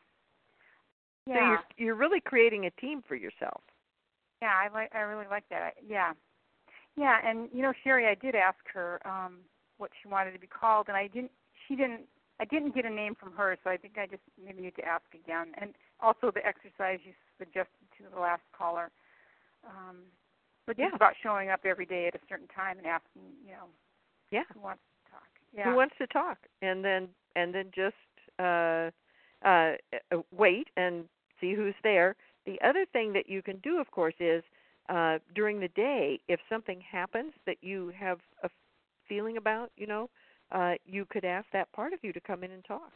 So Yeah. you're you're really creating a team for yourself. Yeah, I like. I really like that. I, yeah, yeah. And you know, Sherry, I did ask her um, what she wanted to be called, and I didn't. She didn't. I didn't get a name from her, so I think I just maybe need to ask again. And also the exercise you suggested to the last caller, um, but just yeah. about showing up every day at a certain time and asking, you know, yeah, who wants to talk. Yeah. Who wants to talk, and then and then just uh, uh, wait and see who's there. The other thing that you can do, of course, is uh, during the day, if something happens that you have a feeling about, you know, uh, you could ask that part of you to come in and talk.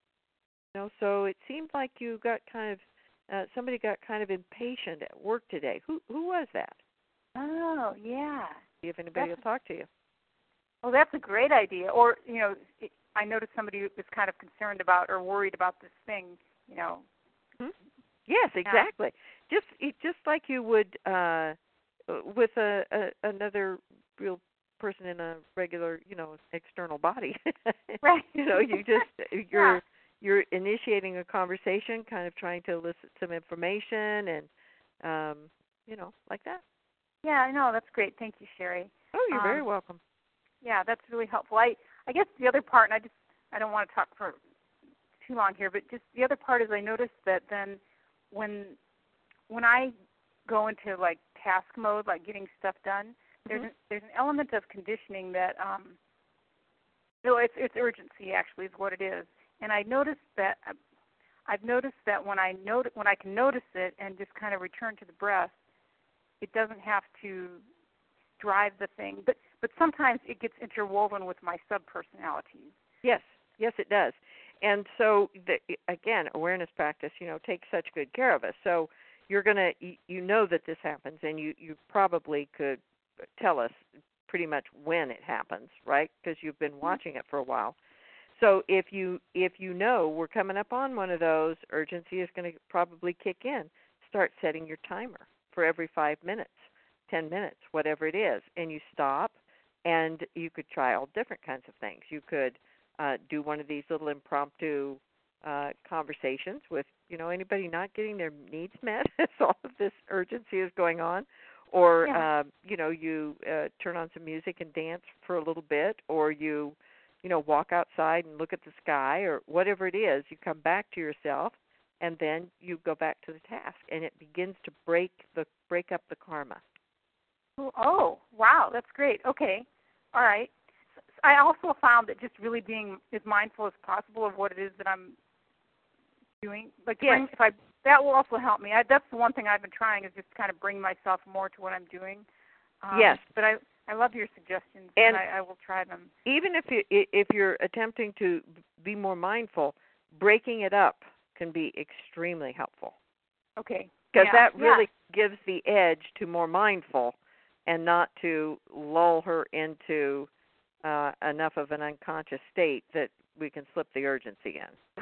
You know, so it seemed like you got kind of uh, somebody got kind of impatient at work today. Who who was that? Oh, yeah. See if anybody That's will talk to you. Well, that's a great idea. Or, you know, it, I noticed somebody was kind of concerned about or worried about this thing, you know. Hmm? Yes, exactly. Yeah. Just it, just like you would uh, with a, a another real person in a regular, you know, external body. Right. You know, you just you're yeah. you're initiating a conversation, kind of trying to elicit some information, and um, you know, like that. Yeah, I know. That's great. Thank you, Sherry. Oh, you're um, very welcome. Yeah, that's really helpful. I I guess the other part, and I just I don't want to talk for too long here, but just the other part is I noticed that then when when I go into like task mode, like getting stuff done, mm-hmm. there's an, there's an element of conditioning that um no, it's it's urgency actually is what it is. And I noticed that I've noticed that when I not- when I can notice it and just kind of return to the breath, it doesn't have to drive the thing, but but sometimes it gets interwoven with my sub-personalities. Yes, yes, it does. And so, the, again, awareness practice, you know, takes such good care of us. So you're going to, you know that this happens, and you, you probably could tell us pretty much when it happens, right? Because you've been watching it for a while. So if you if you know we're coming up on one of those, urgency is going to probably kick in. Start setting your timer for every five minutes. ten minutes, whatever it is, and you stop, and you could try all different kinds of things. You could uh, do one of these little impromptu uh, conversations with, you know, anybody not getting their needs met as all of this urgency is going on, or, yeah. uh, you know, you uh, turn on some music and dance for a little bit, or you, you know, walk outside and look at the sky, or whatever it is. You come back to yourself, and then you go back to the task, and it begins to break the break up the karma. Oh, wow, that's great. Okay, all right. I also found that just really being as mindful as possible of what it is that I'm doing, like yes. bring, if I that will also help me. I, that's the one thing I've been trying is just kind of bring myself more to what I'm doing. Um, yes, but I I love your suggestions, and, and I, I will try them. Even if you if you're attempting to be more mindful, breaking it up can be extremely helpful. Okay. Because yeah. that really yeah. gives the edge to more mindful, and not to lull her into uh, enough of an unconscious state that we can slip the urgency in.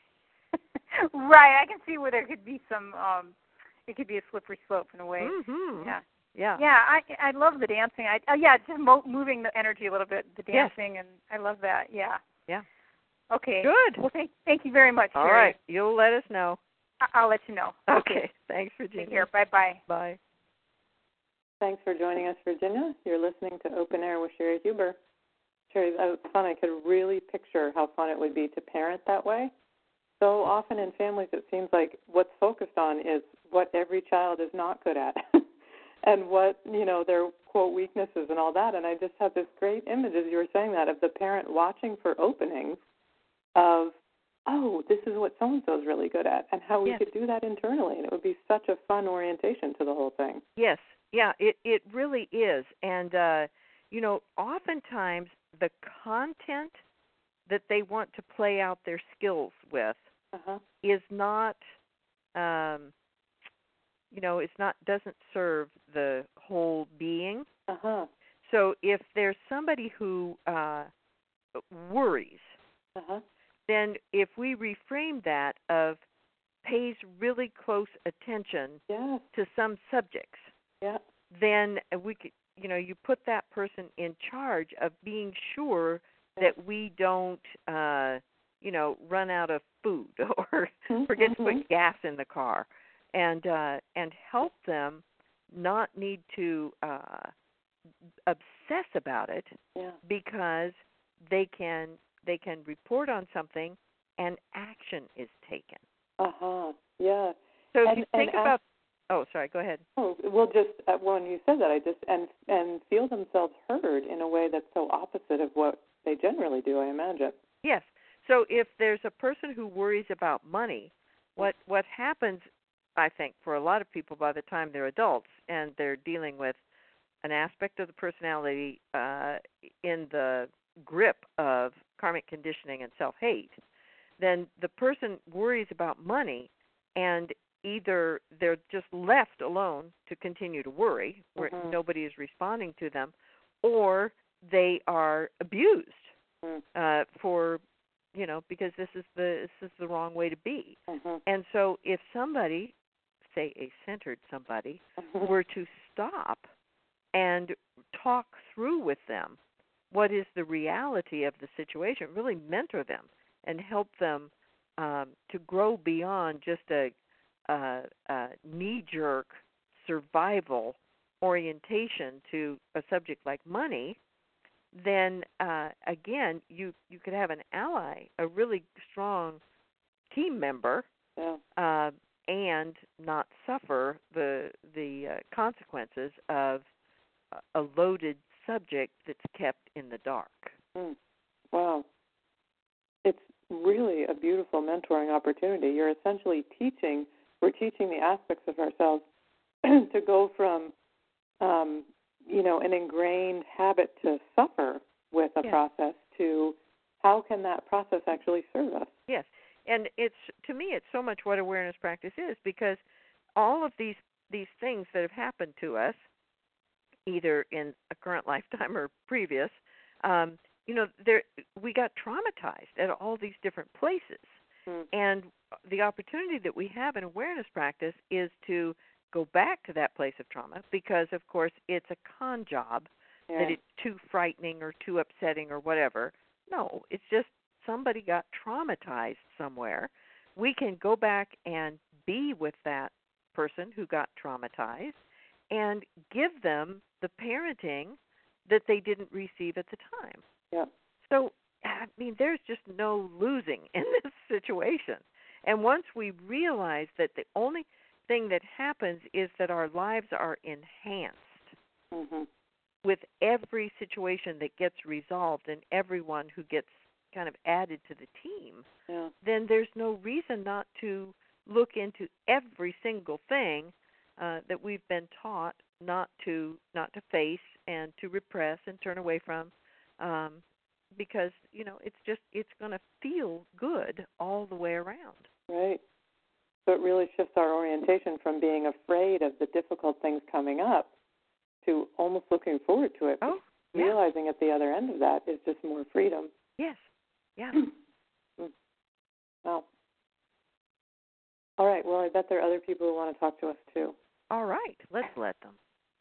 Right. I can see where there could be some, um, it could be a slippery slope in a way. Mm-hmm. Yeah. Yeah. Yeah. I I love the dancing. I uh, yeah, just mo- moving the energy a little bit, the dancing, yes. and I love that. Yeah. Yeah. Okay. Good. Well, thank thank you very much. All Sherry. right. You'll let us know. I- I'll let you know. Okay. okay. Thanks, Virginia. Take care. Bye bye. Bye. Thanks for joining us, Virginia. You're listening to Open Air with Sherry Huber. Sherry, that was fun. I could really picture how fun it would be to parent that way. So often in families, it seems like what's focused on is what every child is not good at and what, you know, their, quote, weaknesses and all that. And I just have this great image, as you were saying that, of the parent watching for openings of, oh, this is what so-and-so is really good at, and how we yes. could do that internally. And it would be such a fun orientation to the whole thing. Yes. Yeah, it, it really is. And, uh, you know, oftentimes the content that they want to play out their skills with uh-huh. is not, um, you know, it's not, doesn't serve the whole being. Uh-huh. So if there's somebody who uh, worries, uh-huh. then if we reframe that of, pays really close attention yeah. to some subjects, yeah. then we could, you know, you put that person in charge of being sure that we don't, uh, you know, run out of food or mm-hmm. forget to put gas in the car, and uh, and help them not need to uh, obsess about it, yeah. because they can they can report on something and action is taken. Uh huh. Yeah. So if and, you think and about, ask, oh, sorry, go ahead. Oh, well, just uh, when you said that, I just and and feel themselves heard in a way that's so opposite of what they generally do, I imagine. Yes. So if there's a person who worries about money, what what happens, I think, for a lot of people by the time they're adults and they're dealing with an aspect of the personality uh, in the grip of karmic conditioning and self-hate, then the person worries about money, and either they're just left alone to continue to worry, where mm-hmm. nobody is responding to them, or they are abused mm-hmm. uh, for, you know, because this is the this is the wrong way to be. Mm-hmm. And so if somebody, say a centered somebody, mm-hmm. were to stop and talk through with them what is the reality of the situation, really mentor them and help them um, to grow beyond just a, a, a knee-jerk survival orientation to a subject like money, then uh, again, you, you could have an ally, a really strong team member, yeah. uh, and not suffer the the uh, consequences of a loaded subject that's kept in the dark. Mm. Wow. It's really a beautiful mentoring opportunity. You're essentially teaching, we're teaching the aspects of ourselves to go from, um, you know, an ingrained habit to suffer with a yes. process to how can that process actually serve us? Yes. And it's, to me, it's so much what awareness practice is, because all of these these things that have happened to us, either in a current lifetime or previous, um, you know, there we got traumatized at all these different places. Mm. And the opportunity that we have in awareness practice is to go back to that place of trauma, because, of course, it's a con job yeah. that it's too frightening or too upsetting or whatever. No, it's just somebody got traumatized somewhere. We can go back and be with that person who got traumatized and give them the parenting that they didn't receive at the time. Yeah. So, I mean, there's just no losing in this situation. And once we realize that the only thing that happens is that our lives are enhanced mm-hmm. with every situation that gets resolved and everyone who gets kind of added to the team, yeah. then there's no reason not to look into every single thing uh, that we've been taught not to not to face and to repress and turn away from, um, because, you know, it's just it's going to feel good all the way around. Right. So it really shifts our orientation from being afraid of the difficult things coming up to almost looking forward to it. Oh, yeah. Realizing at the other end of that is just more freedom. Yes. Yeah. Wow. All right. Well, I bet there are other people who want to talk to us too. All right. Let's let them.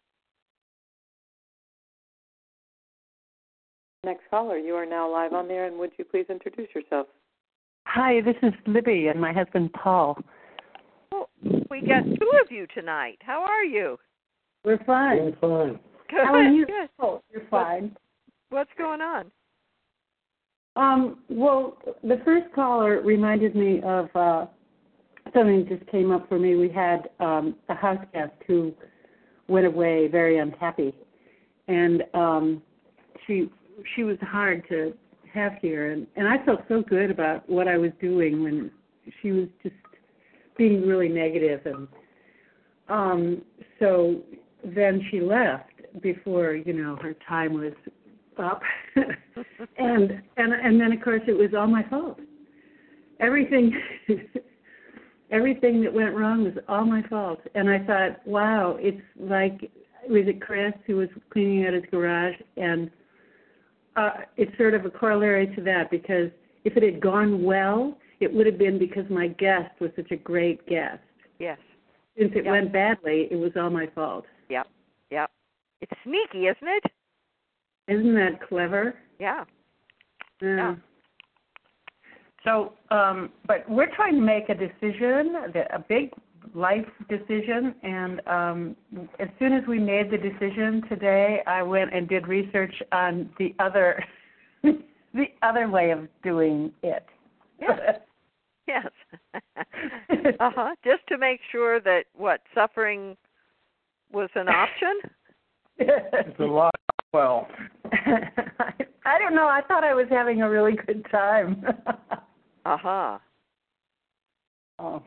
Next caller, you are now live on there, and would you please introduce yourself? Hi, this is Libby and my husband Paul. Oh, we got two of you tonight. How are you? We're fine. We're fine. Good. How are you? Good. Oh, you're fine. What's going on? Um, well, the first caller reminded me of uh, something that just came up for me. We had um, a house guest who went away very unhappy, and um, she she was hard to have here, and, and I felt so good about what I was doing when she was just being really negative, and um, so then she left before, you know, her time was up, and and and then of course it was all my fault. Everything everything that went wrong was all my fault, and I thought, wow, it's like, was it Chris who was cleaning out his garage, and uh, it's sort of a corollary to that, because if it had gone well, it would have been because my guest was such a great guest. Yes. Since it yep. went badly, it was all my fault. Yep, yep. It's sneaky, isn't it? Isn't that clever? Yeah. Yeah. yeah. So, um, but we're trying to make a decision, a big life decision, and um, as soon as we made the decision today, I went and did research on the other, the other way of doing it. Yes. Yes. uh-huh. Just to make sure that, what, suffering was an option? It's a lot. Well, I don't know. I thought I was having a really good time. uh-huh. Oh.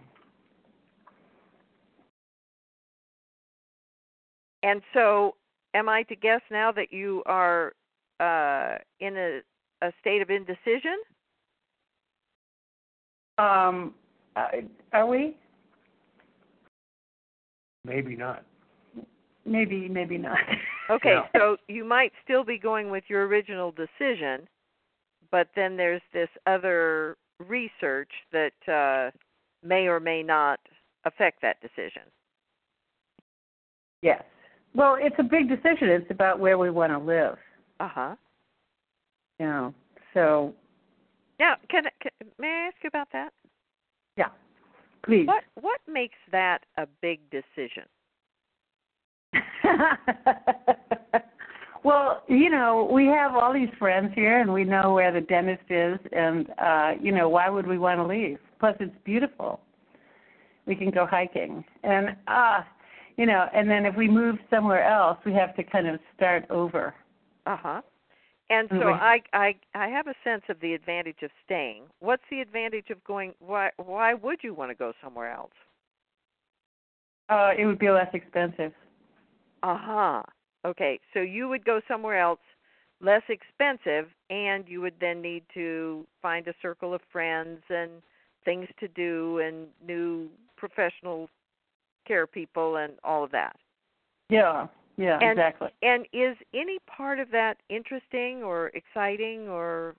And so, am I to guess now that you are uh, in a, a state of indecision? Um, uh, are we? Maybe not. Maybe, maybe not. Okay, yeah. so you might still be going with your original decision, but then there's this other research that uh, may or may not affect that decision. Yes. Well, it's a big decision. It's about where we want to live. Uh-huh. Yeah. So. Now, can, can may I ask you about that? Yeah. Please. What what makes that a big decision? Well, you know, we have all these friends here, and we know where the dentist is, and, uh, you know, why would we want to leave? Plus, it's beautiful. We can go hiking. And, ah, uh, you know, and then if we move somewhere else, we have to kind of start over. Uh-huh. And so I, I I have a sense of the advantage of staying. What's the advantage of going? Why why would you want to go somewhere else? Uh, it would be less expensive. Uh-huh. Okay, so you would go somewhere else, less expensive, and you would then need to find a circle of friends and things to do and new professional care people and all of that. Yeah, yeah, and, exactly. And is any part of that interesting or exciting or?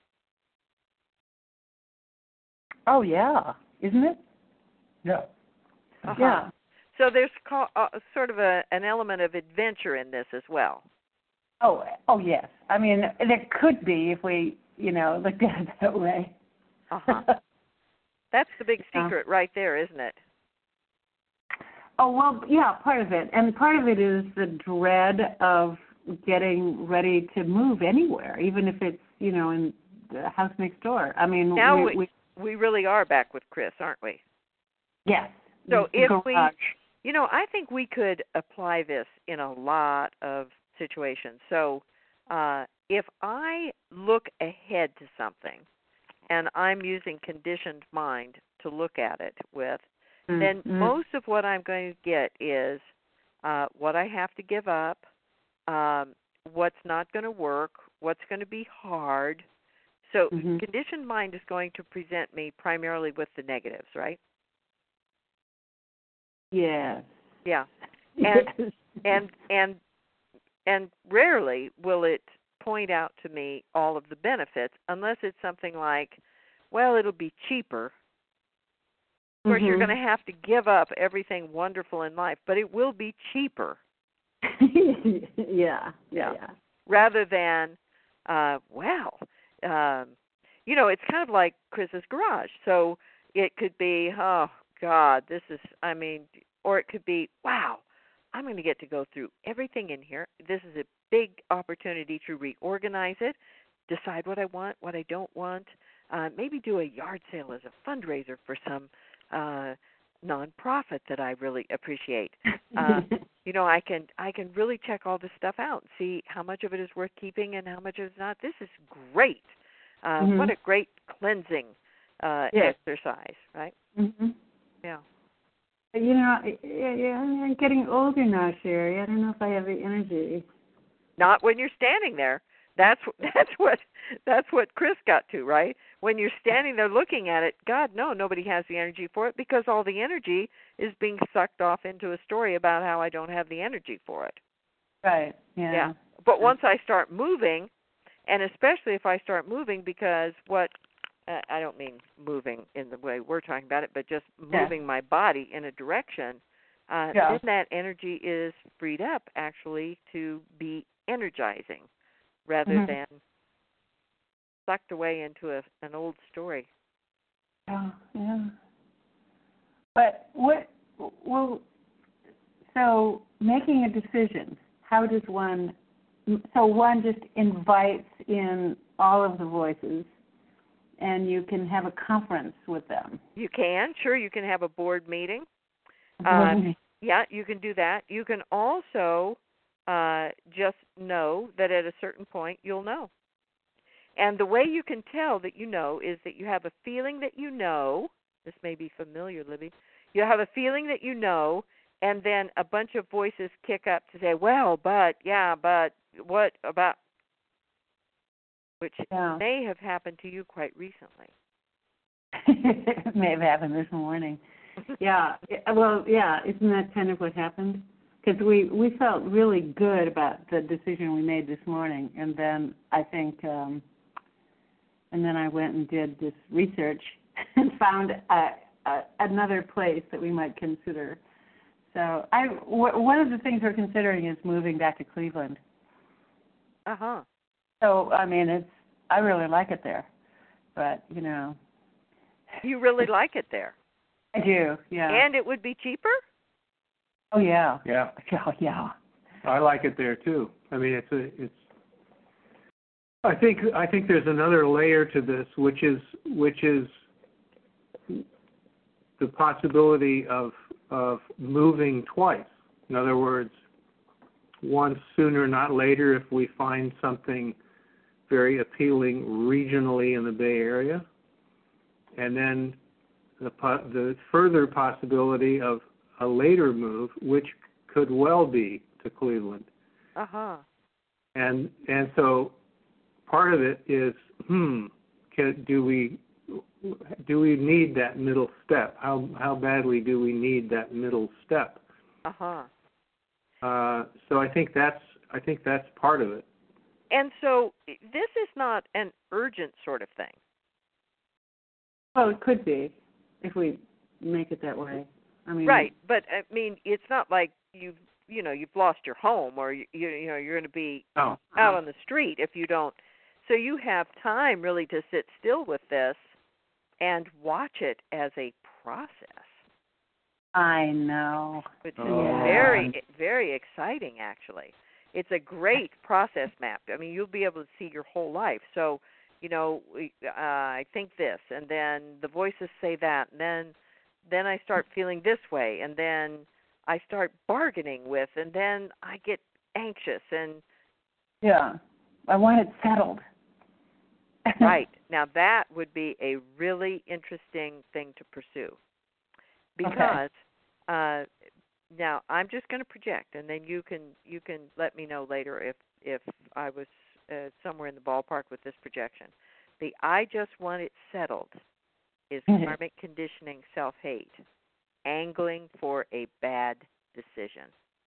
Oh, yeah, isn't it? Yeah. Uh-huh. Yeah. So there's co- uh, sort of a, an element of adventure in this as well. Oh, oh yes. I mean, there could be if we, you know, looked at it that way. Uh-huh. That's the big secret right there, isn't it? Oh, well, yeah, part of it. And part of it is the dread of getting ready to move anywhere, even if it's, you know, in the house next door. I mean, now we, we, we, we really are back with Chris, aren't we? Yes. So if garage. we, you know, I think we could apply this in a lot of situations. So uh, if I look ahead to something and I'm using conditioned mind to look at it with, mm-hmm. then most of what I'm going to get is uh, what I have to give up, um, what's not going to work, what's going to be hard. So mm-hmm. conditioned mind is going to present me primarily with the negatives, right? Yes. Yeah. And yes. and and and rarely will it point out to me all of the benefits unless it's something like, well, it'll be cheaper. Of course, mm-hmm. you're going to have to give up everything wonderful in life, but it will be cheaper. yeah, yeah, yeah. Rather than, uh, well, um, you know, it's kind of like Chris's garage. So it could be, oh, God, this is, I mean, or it could be, wow, I'm going to get to go through everything in here. This is a big opportunity to reorganize it, decide what I want, what I don't want, uh, maybe do a yard sale as a fundraiser for some uh, nonprofit that I really appreciate. Uh, you know, I can I can really check all this stuff out and see how much of it is worth keeping and how much is not. This is great. Uh, mm-hmm. What a great cleansing uh, yes. exercise, right? Mm-hmm. Yeah. You know, yeah, I'm getting older now, Sherry. I don't know if I have the energy. Not when you're standing there. That's that's what that's what Chris got to, right? When you're standing there looking at it, God, no, nobody has the energy for it because all the energy is being sucked off into a story about how I don't have the energy for it. Right. Yeah. Yeah. But once I start moving, and especially if I start moving, because what uh, I don't mean moving in the way we're talking about it, but just Yeah. moving my body in a direction, uh, Yeah. then that energy is freed up actually to be energizing rather Mhm. than sucked away into a, an old story. Yeah, yeah. But what, well, so making a decision, how does one, so one just invites in all of the voices and you can have a conference with them. You can, sure, you can have a board meeting. A board Uh, meeting. yeah, you can do that. You can also uh, just know that at a certain point you'll know. And the way you can tell that you know is that you have a feeling that you know. This may be familiar, Libby. You have a feeling that you know, and then a bunch of voices kick up to say, well, but, yeah, but, what about, which Yeah. may have happened to you quite recently. It may have happened this morning. Yeah. Well, yeah. Isn't that kind of what happened? Because we, we felt really good about the decision we made this morning, and then I think, um, and then I went and did this research and found a, a, another place that we might consider. So I, w- one of the things we're considering is moving back to Cleveland. Uh huh. So I mean, it's I really like it there, but you know. You really like it there. I do, yeah. And it would be cheaper? Oh yeah. Yeah. Yeah, yeah. I like it there too. I mean, it's a it's. I think I think there's another layer to this, which is which is the possibility of of moving twice. In other words, once sooner, not later, if we find something very appealing regionally in the Bay Area, and then the the further possibility of a later move, which could well be to Cleveland. Uh huh. And and so part of it is, hmm, can, do we do we need that middle step? How how badly do we need that middle step? Uh-huh. Uh So I think that's I think that's part of it. And so this is not an urgent sort of thing. Well, it could be if we make it that way. I mean, right, but I mean, it's not like you've you know you've lost your home or you you, you know you're going to be oh. out on the street if you don't. So you have time really to sit still with this and watch it as a process. I know. Which is Oh. very very exciting, actually. It's a great process map. I mean, you'll be able to see your whole life. So, you know, uh, I think this, and then the voices say that, and then then I start feeling this way, and then I start bargaining with, and then I get anxious. And yeah, I want it settled. Right. Now, that would be a really interesting thing to pursue. Because okay. uh, now I'm just going to project, and then you can you can let me know later if, if I was uh, somewhere in the ballpark with this projection. The I just want it settled is mm-hmm. karmic conditioning self-hate, angling for a bad decision.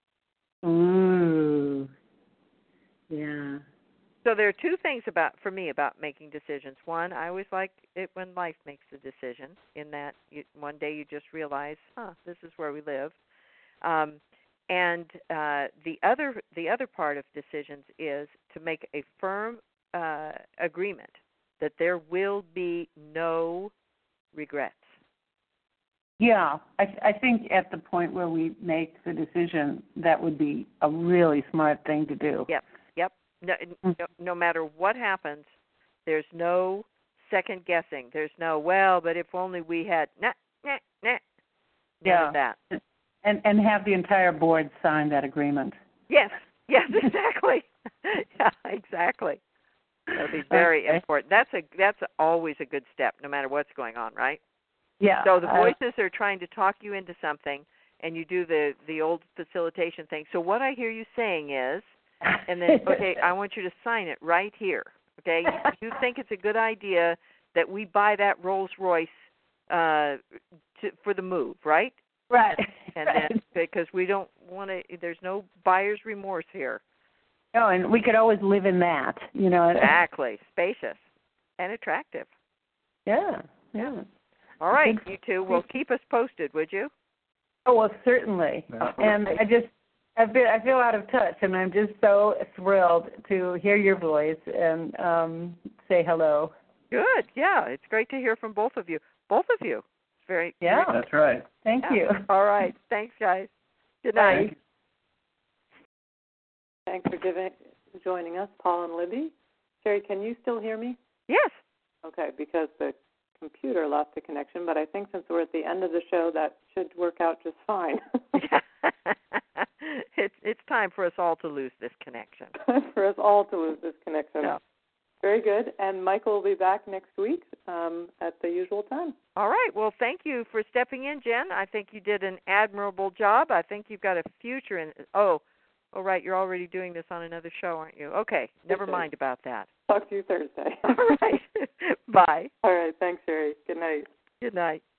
Ooh. Yeah. So there are two things about for me about making decisions. One, I always like it when life makes the decision, in that you, one day you just realize, huh, this is where we live. Um, and uh, the other the other part of decisions is to make a firm uh, agreement that there will be no regrets. Yeah, I, I think at the point where we make the decision, that would be a really smart thing to do. Yep, yep. No, no, no matter what happens, there's no second guessing. There's no, well, but if only we had, nah, nah, nah. None yeah. of that. And and have the entire board sign that agreement. Yes, yes, exactly. yeah, exactly. That would be very okay. important. That's a that's always a good step, no matter what's going on, right? Yeah. So the voices uh, are trying to talk you into something, and you do the the old facilitation thing. So what I hear you saying is, and then okay, I want you to sign it right here. Okay, you, you think it's a good idea that we buy that Rolls Royce uh, to, for the move, right? Right. And right. then because we don't want to, there's no buyer's remorse here. No, and we could always live in that, you know. Exactly, spacious and attractive. Yeah, yeah. All right, you two. Well, keep us posted, would you? Oh, well, certainly. Yeah. And I just, I've been, I feel out of touch, and I'm just so thrilled to hear your voice and um, say hello. Good. Yeah, it's great to hear from both of you. Both of you. It's very. Yeah, very, That's right. Thank yeah. you. All right. Thanks, guys. Good night. Bye. Thanks for giving, joining us, Paul and Libby. Sherry, can you still hear me? Yes. Okay, because the computer lost the connection, but I think since we're at the end of the show, that should work out just fine. it's it's time for us all to lose this connection. For us all to lose this connection. Yeah. Very good. And Michael will be back next week um, at the usual time. All right. Well, thank you for stepping in, Jen. I think you did an admirable job. I think you've got a future in. Oh, oh, right. You're already doing this on another show, aren't you? Okay. Never mind about that. Talk to you Thursday. All right. Bye. All right. Thanks, Sherry. Good night. Good night.